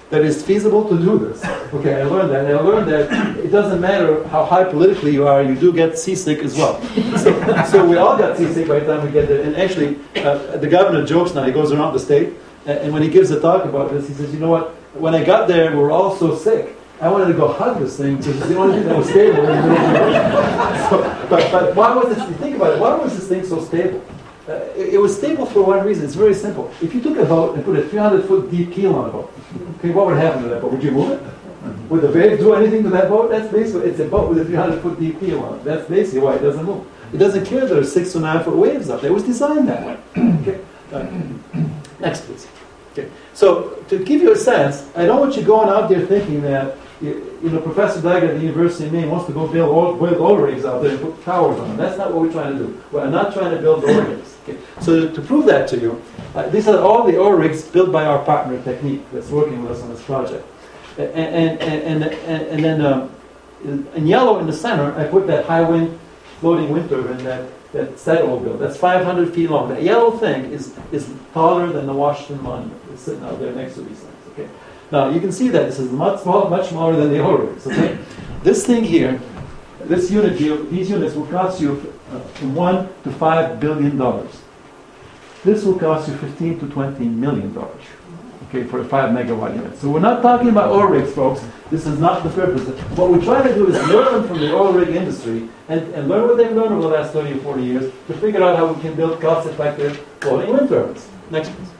that it's feasible to do this. Okay, I learned that. And I learned that it doesn't matter how high politically you are, you do get seasick as well. So, so we all got seasick by the time we get there. And actually, uh, the governor jokes now, he goes around the state, and when he gives a talk about this, he says, you know what, when I got there, we were all so sick. I wanted to go hug this thing because it's the only thing that was stable. so, but, but why was this, think about it, why was this thing so stable? Uh, it, it was stable for one reason. It's very simple. If you took a boat and put a three hundred foot deep keel on a boat, okay, what would happen to that boat? Would you move it? Would the wave do anything to that boat? That's basically, it's a boat with a three hundred foot deep keel on it. That's basically why it doesn't move. It doesn't care that there's six to nine foot waves up there. It was designed that way. Okay. Uh, next, please. Okay. So, to give you a sense, I don't want you going out there thinking that You, you know, Professor Duggar at the University of Maine wants to go build oil, build oil rigs out there and put towers on them. That's not what we're trying to do. We're not trying to build oil rigs. Okay? So to prove that to you, uh, these are all the oil rigs built by our partner Technique that's working with us on this project. And, and, and, and, and then um, in yellow in the center, I put that high wind floating wind turbine that, that Statoil built. That's five hundred feet long. That yellow thing is, is taller than the Washington Monument. It's sitting out there next to these things. Okay. Now, you can see that this is much, small, much smaller than the oil rigs, okay? This thing here, this unit here, these units will cost you uh, from one to five billion dollars. This will cost you fifteen to twenty million dollars, okay, for a five megawatt unit. So we're not talking about oil rigs, folks. This is not the purpose. What we're trying to do is learn from the oil rig industry and, and learn what they've learned over the last thirty or forty years to figure out how we can build cost-effective floating wind turbines. Next, please.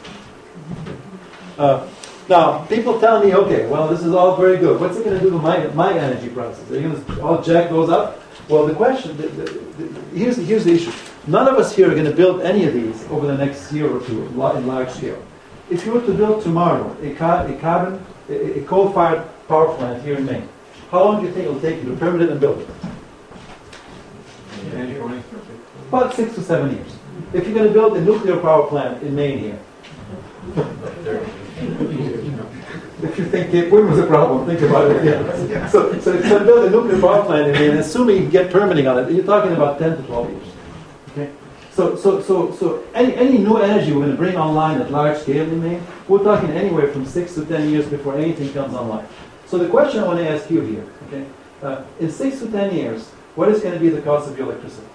Uh, Now, people tell me, okay, well, this is all very good. What's it going to do to my, my energy prices? Are you going to all jack those up? Well, the question, the, the, the, here's, the, here's the issue. None of us here are going to build any of these over the next year or two in large scale. If you were to build tomorrow a, car, a carbon, a, a coal-fired power plant here in Maine, how long do you think it will take you to permit it and build it? About six to seven years. If you're going to build a nuclear power plant in Maine here, if you think Cape Wind was a problem, think about it again. So, so if you build a nuclear power plant in Maine, assuming you can get permitting on it, you're talking about ten to twelve years. Okay. So, so, so, so any any new energy we're going to bring online at large scale in Maine, we're talking anywhere from six to ten years before anything comes online. So the question I want to ask you here, okay, uh, in six to ten years, what is going to be the cost of your electricity?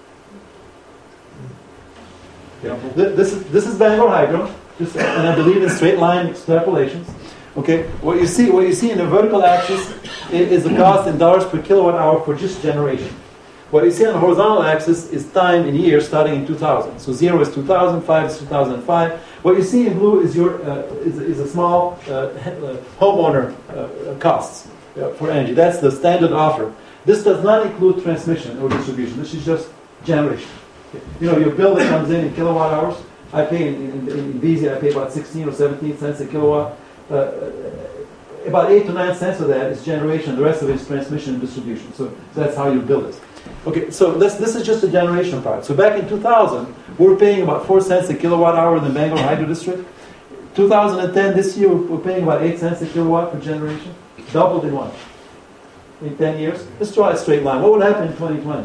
Yeah. This is this is Bangor Hydro. Just, and I believe in straight line extrapolations. Okay, what you see, what you see in the vertical axis is, is the cost in dollars per kilowatt hour for just generation. What you see on the horizontal axis is time in years starting in two thousand. So zero is two thousand, five is two thousand five. What you see in blue is your uh, is, is a small uh, homeowner uh, costs uh, for energy. That's the standard offer. This does not include transmission or distribution. This is just generation. Okay. You know, your bill that comes in in kilowatt hours. I pay in, in, in V Z, I pay about sixteen or seventeen cents a kilowatt. Uh, about eight to nine cents of that is generation. The rest of it is transmission and distribution. So, so that's how you bill this. Okay, so this this is just the generation part. So back in two thousand, we were paying about four cents a kilowatt hour in the Bangor Hydro District. two thousand ten, this year, we're paying about eight cents a kilowatt for generation. Doubled in what? In ten years. Let's draw a straight line. What would happen in twenty twenty?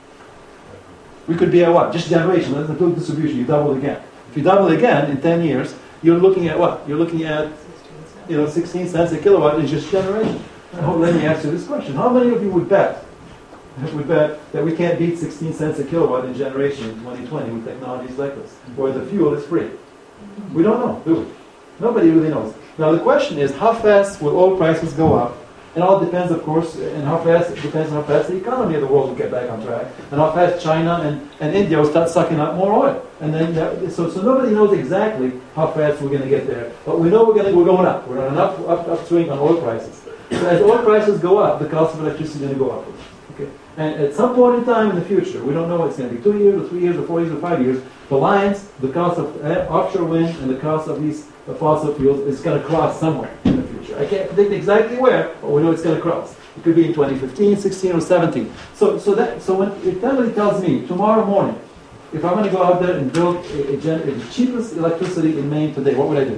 We could be at what? Just generation. Let's include distribution. You double again. If you double again in ten years, you're looking at what? You're looking at, you know, sixteen cents a kilowatt in just generation. Oh, let me ask you this question. How many of you would bet, would bet that we can't beat sixteen cents a kilowatt in generation in twenty twenty with technologies like this, where the fuel is free? We don't know, do we? Nobody really knows. Now the question is, how fast will oil prices go up? It all depends, of course, and how fast it depends on how fast the economy of the world will get back on track, and how fast China and, and India will start sucking up more oil. And then, that, so so nobody knows exactly how fast we're going to get there, but we know we're going to we're going up. We're on an up, up upswing on oil prices. So as oil prices go up, the cost of electricity is going to go up. Okay, and at some point in time in the future, we don't know what it's going to be, two years or three years or four years or five years. The lines, the cost of uh, offshore wind and the cost of these uh, fossil fuels is going to cross somewhere in the future. I can't predict exactly where, but we know it's going to cross. It could be in twenty fifteen, sixteen, or seventeen. So, so that, so when if somebody tells me tomorrow morning, if I'm going to go out there and build a, a gen, the cheapest electricity in Maine today, what would I do?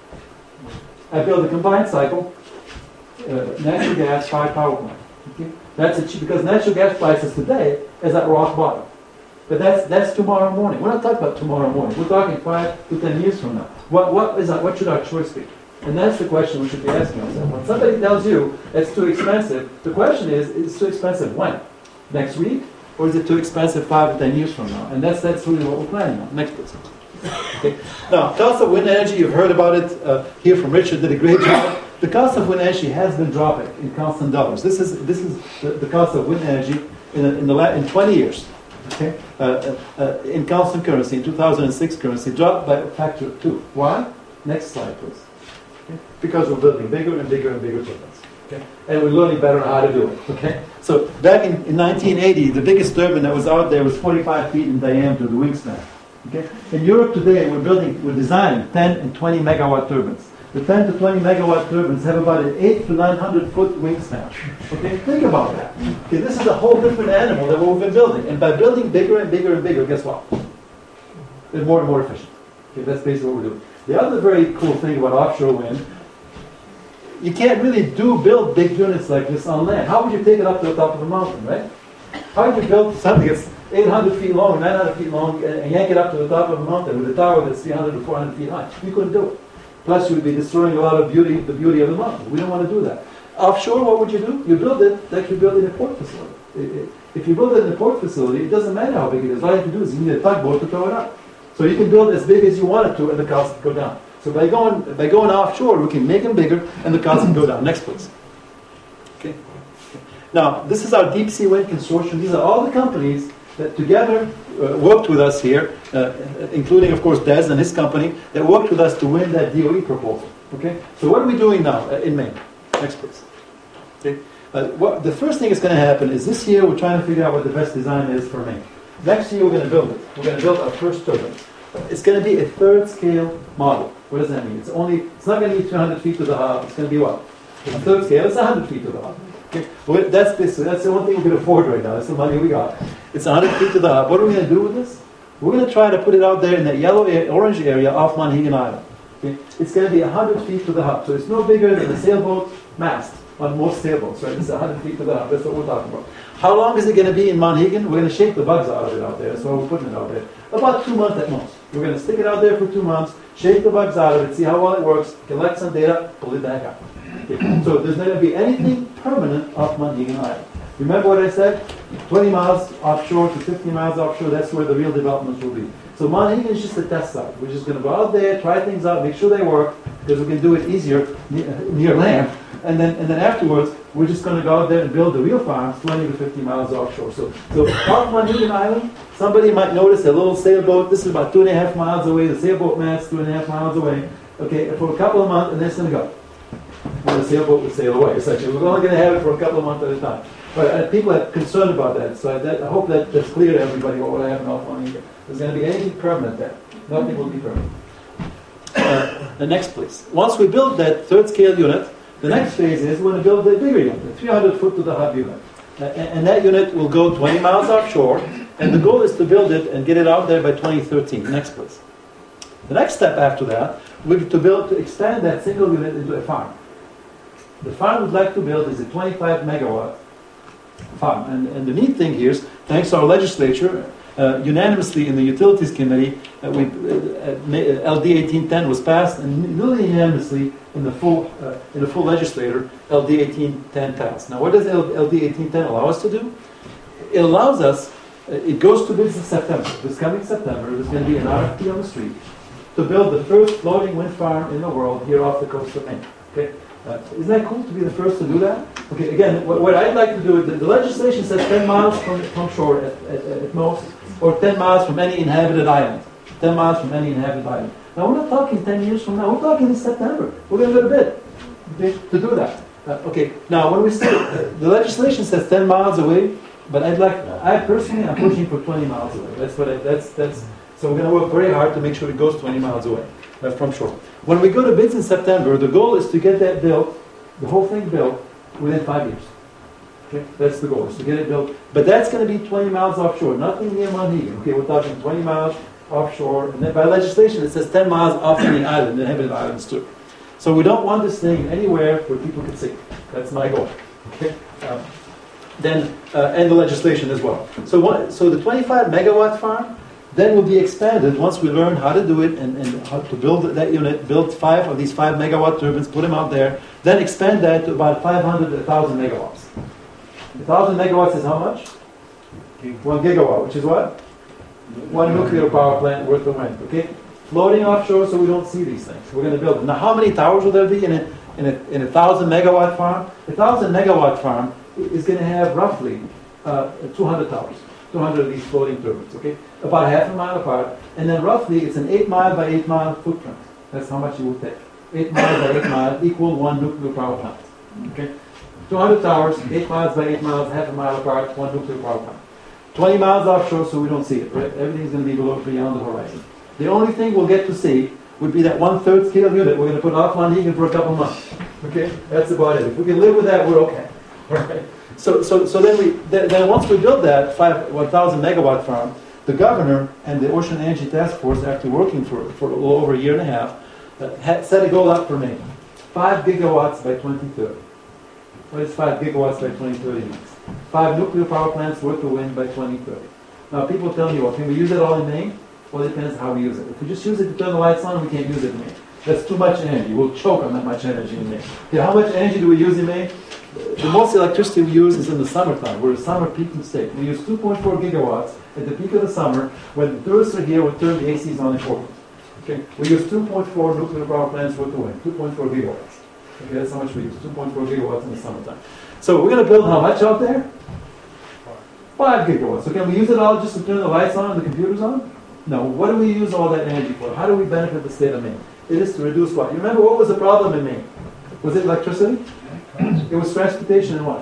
I build a combined cycle, uh, natural gas fired power plant. Okay? That's a cheap, because natural gas prices today is at rock bottom. But that's that's tomorrow morning. We're not talking about tomorrow morning. We're talking five to ten years from now. What what is that? What should our choice be? And that's the question we should be asking ourselves. When somebody tells you it's too expensive, the question is, is it too expensive when? Next week? Or is it too expensive five or ten years from now? And that's that's really what we're planning on. Next please. Okay. Now, cost of wind energy, you've heard about it uh, here from Richard, did a great job. The cost of wind energy has been dropping in constant dollars. This is this is the, the cost of wind energy in, a, in the la- in twenty years. Okay, uh, uh, uh, in constant currency, in two thousand six currency, dropped by a factor of two. Why? Next slide, please. Okay. Because we're building bigger and bigger and bigger turbines. Okay. And we're learning better how to do it. Okay. So back in, in nineteen eighty, the biggest turbine that was out there was forty-five feet in diameter, the wingspan. Okay. In Europe today, we're building, we're designing ten and twenty megawatt turbines. The ten to twenty megawatt turbines have about an eight to nine hundred foot wingspan. Okay, think about that. Okay, this is a whole different animal than what we've been building. And by building bigger and bigger and bigger, guess what? They're more and more efficient. Okay, that's basically what we're doing. The other very cool thing about offshore wind, you can't really do build big units like this on land. How would you take it up to the top of the mountain, right? How would you build something that's eight hundred feet long, nine hundred feet long, and yank it up to the top of a mountain with a tower that's three hundred to four hundred feet high? You couldn't do it. Plus, you would be destroying a lot of beauty, the beauty of the mountain. We don't want to do that. Offshore, what would you do? You build it like you build in a port facility. If you build it in a port facility, it doesn't matter how big it is. All you have to do is you need a tugboat to throw it up. So you can build as big as you want it to, and the cost will go down. So by going by going offshore, we can make them bigger, and the cost can go down. Next, please. Okay. Now, this is our Deep Sea Wind Consortium. These are all the companies that together uh, worked with us here, uh, including, of course, Des and his company, that worked with us to win that D O E proposal. Okay. So what are we doing now uh, in Maine? Next, please. Okay. Uh, what, the first thing that's going to happen is this year we're trying to figure out what the best design is for Maine. Next year we're going to build it. We're going to build our first turbine. It's going to be a third scale model. What does that mean? It's only. It's not going to be two hundred feet to the hub. It's going to be what? A third scale. It's one hundred feet to the hub. Okay. Well, that's this. That's the one thing we can afford right now. That's the money we got. It's one hundred feet to the hub. What are we going to do with this? We're going to try to put it out there in that yellow, orange area off Monhegan Island. Okay. It's going to be one hundred feet to the hub. So it's no bigger than a sailboat mast on most sailboats. Right? It's one hundred feet to the hub. That's what we're talking about. How long is it going to be in Monhegan? We're going to shake the bugs out of it out there. That's why we're putting it out there. About two months at most. We're going to stick it out there for two months, shake the bugs out of it, see how well it works, collect some data, pull it back out. Okay. So there's not going to be anything permanent off Monhegan Island. Remember what I said? twenty miles offshore to fifty miles offshore, that's where the real developments will be. So Monhegan is just a test site. We're just going to go out there, try things out, make sure they work, because we can do it easier near, near land. And then, and then afterwards, we're just going to go out there and build the real farms twenty to fifty miles offshore. So, so off Monhegan Island, somebody might notice a little sailboat. This is about two and a half miles away. The sailboat mast two and a half miles away. Okay, for a couple of months, and then it's going to go. Well, the sailboat would sail away. Essentially, we're only going to have it for a couple of months at a time. But uh, people are concerned about that. So I, that, I hope that that's clear to everybody what will happen off Monhegan. There's going to be anything permanent there. Nothing will be permanent. Uh, the next, please. Once we build that third scale unit. The next phase is we're going to build a bigger unit, a three hundred foot to the hub unit. Uh, and, and that unit will go twenty miles offshore, and the goal is to build it and get it out there by twenty thirteen. Next, please. The next step after that will be to build, to expand that single unit into a farm. The farm we'd like to build is a twenty-five megawatt farm. And, and the neat thing here is, thanks to our legislature, uh, unanimously in the Utilities Committee, uh, we, uh, L D eighteen ten was passed, and nearly unanimously in the full uh, in the full legislature, L D eighteen ten passed. Now, what does L D eighteen ten allow us to do? It allows us, uh, it goes to bids in September. This coming September, there's going to be an R F P on the street to build the first floating wind farm in the world here off the coast of Maine. Okay, uh, isn't that cool to be the first to do that? Okay, again, what, what I'd like to do, the, the legislation says ten miles from, from shore at, at, at most, or ten miles from any inhabited island. ten miles from any inhabited island. Now, we're not talking ten years from now. We're talking in September. We're going to go to bid okay, to do that. Uh, okay. Now, when we say uh, the legislation says ten miles away, but I'd like, I personally, I'm pushing for twenty miles away. That's what I, that's that's. So we're going to work very hard to make sure it goes twenty miles away uh, from shore. When we go to bids in September, the goal is to get that built, the whole thing built, within five years. Okay, that's the goal, is to get it built. But that's going to be twenty miles offshore, nothing near Monhegan. Okay, we're talking twenty miles offshore, and then by legislation it says ten miles off any island, inhabited islands too. So we don't want this thing anywhere where people can see. That's my goal. Okay, um, then uh, and the legislation as well. So what? So the twenty-five megawatt farm, then will be expanded once we learn how to do it and, and how to build that unit, build five of these five megawatt turbines, put them out there, then expand that to about five hundred, one thousand megawatts. one thousand megawatts is how much? One gigawatt, which is what? One nuclear power plant worth of wind, okay? Floating offshore so we don't see these things. We're going to build them. Now, how many towers will there be in a, in a, in a thousand megawatt farm? A thousand megawatt farm is going to have roughly uh, two hundred towers, two hundred of these floating turbines, okay? About half a mile apart, and then roughly it's an eight mile by eight mile footprint. That's how much you would take. Eight mile by eight mile equal one nuclear power plant, okay? two hundred towers, eight miles by eight miles, half a mile apart, one nuclear power plant. twenty miles offshore so we don't see it, right? Everything's going to be below, beyond the horizon. The only thing we'll get to see would be that one-third scale unit we're going to put off on Hegan for a couple months. Okay? That's about it. If we can live with that, we're okay. Right? So, so, so then we, then, then once we build that five, one thousand megawatt farm, the governor and the Ocean Energy Task Force, after working for, for a little over a year and a half, uh, had set a goal up for Maine. Five gigawatts by twenty thirty. What is five gigawatts by twenty thirty means? Five nuclear power plants worth of wind by twenty thirty. Now people tell me, well, can we use it all in Maine? Well, it depends how we use it. If we just use it to turn the lights on, we can't use it in Maine. That's too much energy. We'll choke on that much energy in Maine. Okay, how much energy do we use in Maine? The most electricity we use is in the summertime. We're a summer peaking state. We use two point four gigawatts at the peak of the summer when the tourists are here. We turn the A Cs on in Portland. Okay, we use two point four nuclear power plants worth of wind. two point four gigawatts. Okay, that's how much we use. two point four gigawatts in the summertime. So we're going to build how much out there? Five gigawatts. So can we use it all just to turn the lights on and the computers on? No. What do we use all that energy for? How do we benefit the state of Maine? It is to reduce what? You remember what was the problem in Maine? Was it electricity? It was transportation and what?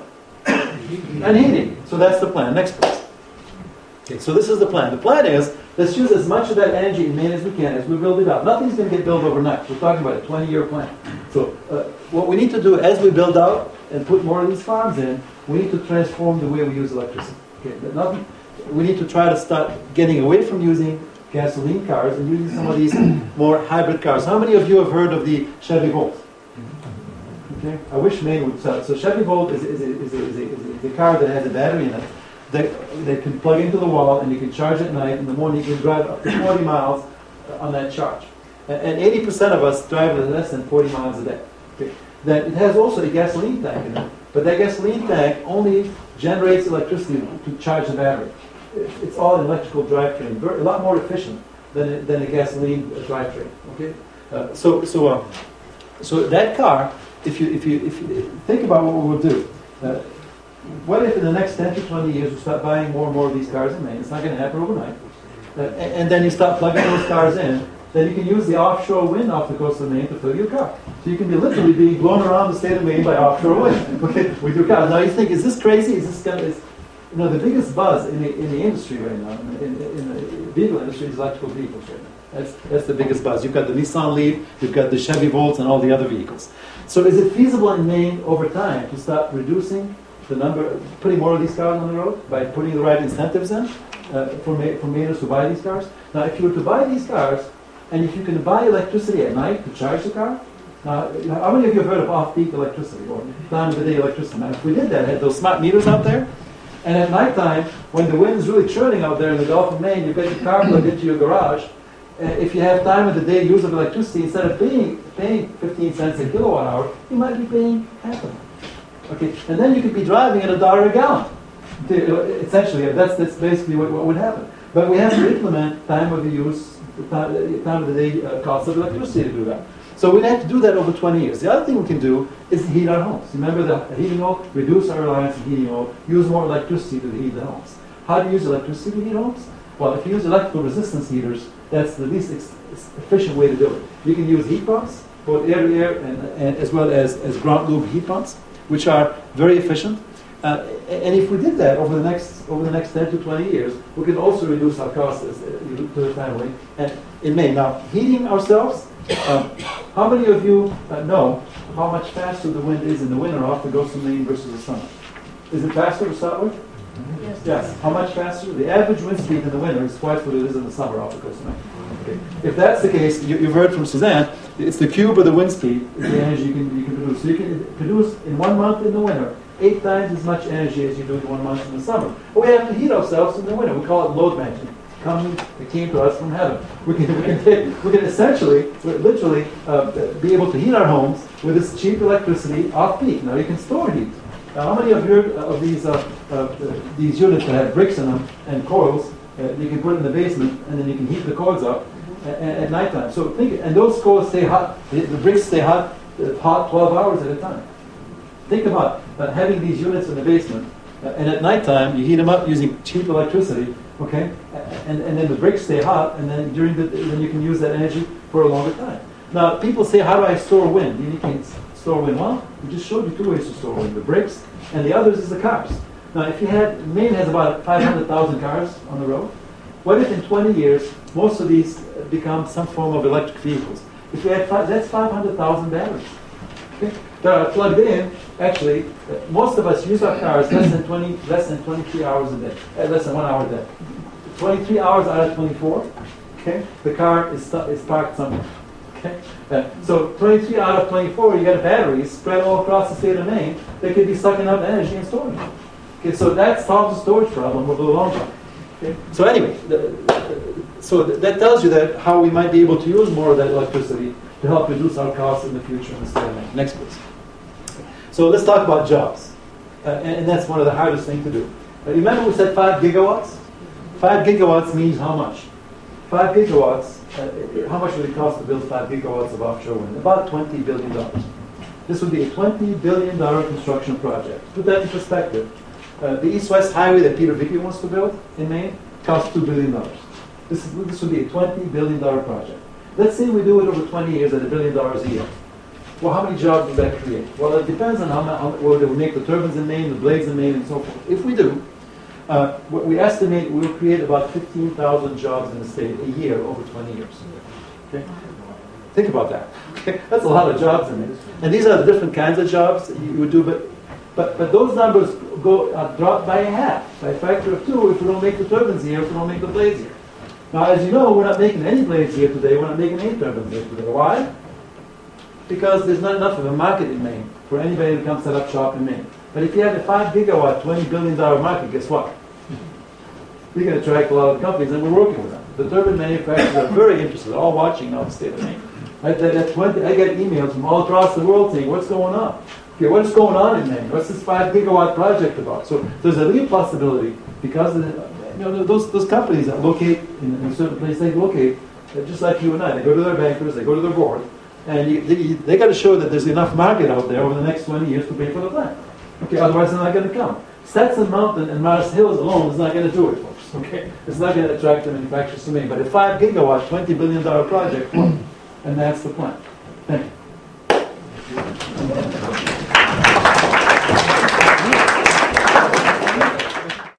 And heating. So that's the plan. Next please. Okay, so this is the plan. The plan is, let's use as much of that energy in Maine as we can as we build it out. Nothing's going to get built overnight. We're talking about a twenty-year plan. So uh, what we need to do as we build out and put more of these farms in, we need to transform the way we use electricity. Okay, but nothing, we need to try to start getting away from using gasoline cars and using some of these more hybrid cars. How many of you have heard of the Chevy Volt? Okay, I wish Maine would sell it. So Chevy Volt is, is, a, is, a, is, a, is a car that has a battery in it that they can plug into the wall and you can charge at night. In the morning you can drive up to forty miles on that charge. And eighty percent of us drive less than forty miles a day. Okay. Then it has also a gasoline tank in it, but that gasoline tank only generates electricity to charge the battery. It's all an electrical drivetrain, a lot more efficient than a, than a gasoline drivetrain. Okay, uh, so so um, so that car, if you if you if you think about what we will do, uh, what if in the next ten to twenty years we start buying more and more of these cars in Maine? It's not going to happen overnight, uh, and, and then you start plugging those cars in. Then you can use the offshore wind off the coast of Maine to fill your car. So you can be literally being blown around the state of Maine by offshore wind okay, with your car. Now you think, is this crazy? Is this kind of, is, you know, the biggest buzz in the, in the industry right now, in, in, in the vehicle industry, is electrical vehicles right now. That's, that's the biggest buzz. You've got the Nissan Leaf, you've got the Chevy Volts, and all the other vehicles. So is it feasible in Maine over time to start reducing the number, putting more of these cars on the road by putting the right incentives in uh, for, Ma- for Mainers to buy these cars? Now, if you were to buy these cars, and if you can buy electricity at night to charge the car, now, how many of you have heard of off-peak electricity or time-of-the-day electricity? Now, if we did that, had those smart meters out there, and at nighttime, when the wind's really churning out there in the Gulf of Maine, you've got your car plugged into your garage. Uh, if you have time-of-the-day use of electricity, instead of paying, paying fifteen cents a kilowatt hour, you might be paying half of it. Okay, and then you could be driving at a dollar a gallon. Essentially, that's that's basically what, what would happen. But we have to implement time-of-the-use. The time, time of the day uh, cost of electricity to do that. So we'd have to do that over twenty years. The other thing we can do is heat our homes. Remember the heating oil? Reduce our reliance on heating oil. Use more electricity to heat the homes. How do you use electricity to heat homes? Well, if you use electrical resistance heaters, that's the least ex- efficient way to do it. You can use heat pumps, both air-to-air and, and as well as, as ground loop heat pumps, which are very efficient. Uh, and if we did that over the next over the next ten to twenty years, we can also reduce our costs as, uh, to the family. And in Maine, now heating ourselves. Um, how many of you uh, know how much faster the wind is in the winter off the coast of Maine versus the summer? Is it faster to start with? Yes. Yes. How much faster? The average wind speed in the winter is twice what it is in the summer off the coast of Maine. Okay. If that's the case, you, you've heard from Suzanne. It's the cube of the wind speed is the energy you can you can produce. So you can produce in one month in the winter eight times as much energy as you do in one month in the summer. But we have to heat ourselves in the winter. We call it load management. coming, it came to us from heaven. We can, we can, take, we can essentially, literally, uh, be able to heat our homes with this cheap electricity off peak. Now you can store heat. Now, how many of your of these uh, uh, these units that have bricks in them and coils, uh, you can put in the basement, and then you can heat the coils up at, at nighttime. So think, and those coils stay hot. The, the bricks stay hot, uh, hot twelve hours at a time. Think about uh, having these units in the basement, uh, and at nighttime you heat them up using cheap electricity. Okay, and and then the bricks stay hot, and then during the then you can use that energy for a longer time. Now people say, how do I store wind? You can store wind. Well, we just showed you two ways to store wind: the bricks, and the others is the cars. Now, if you had Maine has about five hundred thousand cars on the road. What if in twenty years most of these become some form of electric vehicles? If you had five, that's five hundred thousand batteries. Okay, that are plugged in. Actually, uh, most of us use our cars less than twenty, less than twenty-three hours a day, uh, less than one hour a day. twenty-three hours out of twenty-four. Okay, the car is stu- is parked somewhere. Okay, uh, so twenty-three out of twenty-four, you got batteries spread all across the state of Maine. They could be sucking up energy and storing it. Okay, so that solves the storage problem over the long run. Okay, so anyway, the, so th- that tells you that how we might be able to use more of that electricity to help reduce our costs in the future in the state of Maine. Next, please. So let's talk about jobs, uh, and, and that's one of the hardest things to do. Uh, remember we said five gigawatts? Five gigawatts means how much? Five gigawatts, uh, how much would it cost to build five gigawatts of offshore wind? About twenty billion dollars. This would be a twenty billion dollars construction project. Put that in perspective. Uh, the East-West Highway that Peter Vicky wants to build in Maine costs two billion dollars. This, is, this would be a twenty billion dollars project. Let's say we do it over twenty years at a billion dollars a year. Well, how many jobs does that create? Well, it depends on how, how whether we make the turbines in Maine, the blades in Maine, and so forth. If we do, uh, what we estimate we'll create about fifteen thousand jobs in the state a year over twenty years. Okay? Think about that. Okay? That's a lot of jobs in it. And these are the different kinds of jobs that you would do, but but but those numbers go uh, drop by a half, by a factor of two, if we don't make the turbines here, if we don't make the blades here. Now, as you know, we're not making any blades here today. We're not making any turbines here today. Why? Because there's not enough of a market in Maine for anybody to come set up shop in Maine. But if you have a five gigawatt, twenty billion dollars market, guess what? You're going to attract a lot of companies, and we're working with them. The turbine manufacturers are very interested, all watching now the state of Maine. Right? That, that twenty, I get emails from all across the world saying, what's going on? Okay, what's going on in Maine? What's this five gigawatt project about? So there's a real possibility, because of the, you know, those, those companies that locate in, in a certain place, they locate, just like you and I. They go to their bankers, they go to their board, and you, they, they got to show that there's enough market out there over the next twenty years to pay for the plant. Okay, otherwise they're not going to come. Stetson Mountain and Mars Hills alone is not going to do it, folks. Okay, it's not going to attract the manufacturers to Maine. But a five gigawatt, twenty billion dollars project, and that's the plan. Thank you.